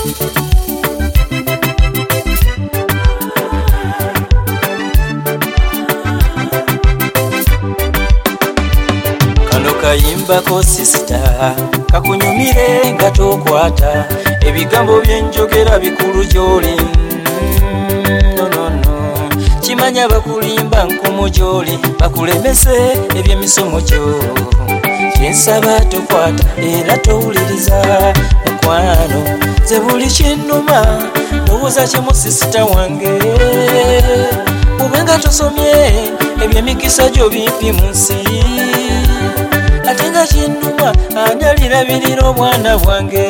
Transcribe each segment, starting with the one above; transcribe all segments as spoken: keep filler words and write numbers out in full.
Kayimbako sister kakunyumire nga tokwata ebigambo byenjogera bikulu gyoli no no no kimanya bakulimba nkumu gyoli bakulemese ebyemisomo gyo kyensaba tokwata era towuliriza mukwano ze buli kinnuma ndowooza kimu sister wange ubenga tosomye ebyemikisa gyo bimpi mu nsi atenga kinnuma anyalirabirira obwana bwange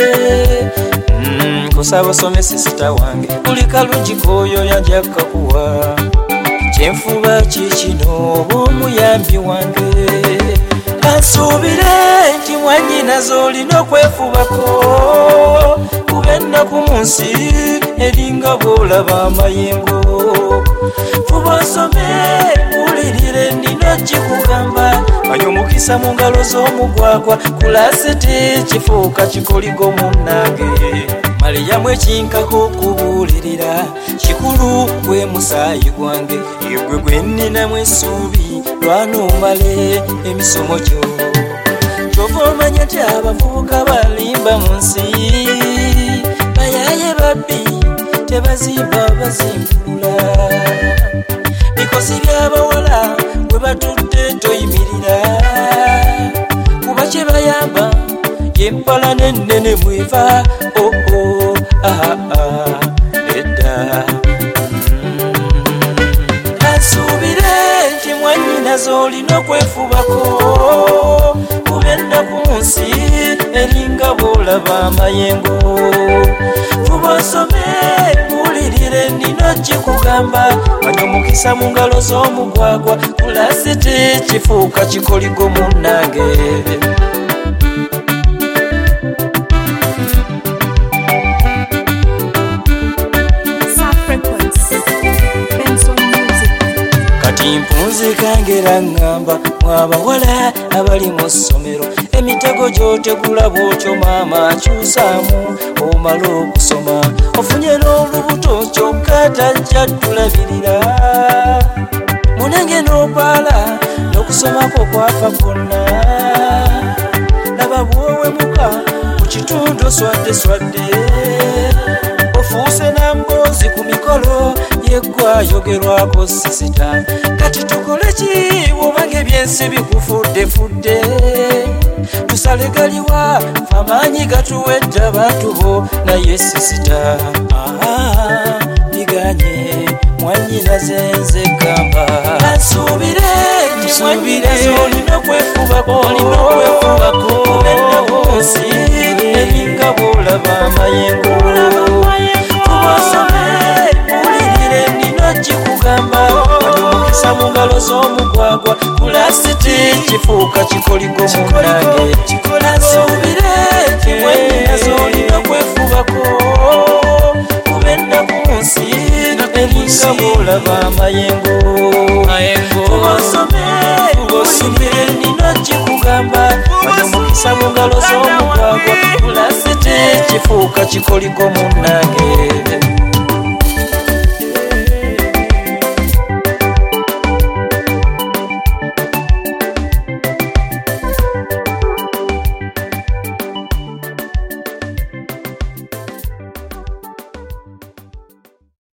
mm, kusaba osomesa sister wange buli kalungi koyo yanjaka kuwa kyenfuba kikino oba omuyambi wange kansuubire nti mwanyinazo olina okwefubako kuba ennaku mu nsi eringa bw'olaba amayengo fuba osome ulirire nina kikugamba manya omukisa mu ngalo z'omugwagwa kulasete kifuuka kikoligo munnange maliyamu ekinkako okubuulirira kikulu gwe musaayi gwange egwe gwe nninamu essuubi lwanoomale emisomo gyo kyova omanya nti abavubuka balimba mu nsi bayaye babbi tebazimba bazimbulula bikosi by'abawala bwe batudde toyimirira kuba kye bayamba yempala n'ennene mwiva oh oh ah ah edda kansuubire nti mwanyinazo olina okwefubako kuba ennaku mu nsi eringa bw'olaba amayengo fuba osome ulirire nina kikugamba manya omukisa mu ngalo z'omugwagwa kulasite kifuuka kikoligo munnange kati mpunzikangira ngamba mwabawala abali mu ssomero emitego gy'otegula bw'otyo maama kyusaamu omala okusoma ofunye n'olubuto kyokka tajja tulabirira munenge n'okwala n'okusomako kwafa kwonna laba bw'owemuka mu kitundu swadde swadde ofuuse namboozi ku mikolo yeggwa yogerwako sisita kati tukole ki bw'obanga ebyensi bikufuddefudde tusale galiwa amaanyi gatuwedde abantu bo naye sisita biganye mwanyinaze nze gamba kansuubire nti mwanyinaze olina okwefubako ennaku mu nsi eringa bw'olaba amayengo kuba osome ulirire nina kikugamba omukisa mu ngalo z'omugwagwa kulasiti kifuuka kikoligo munnange kansuubire nti mwanyinazo olina okwefubako kuba ennaku mu nsi eringa bw'olaba amayengo kuba osome ulirire nina kikugamba manya omukisa mu ngalo z'omugwagwa kulasiti kifuuka kikoligo munnange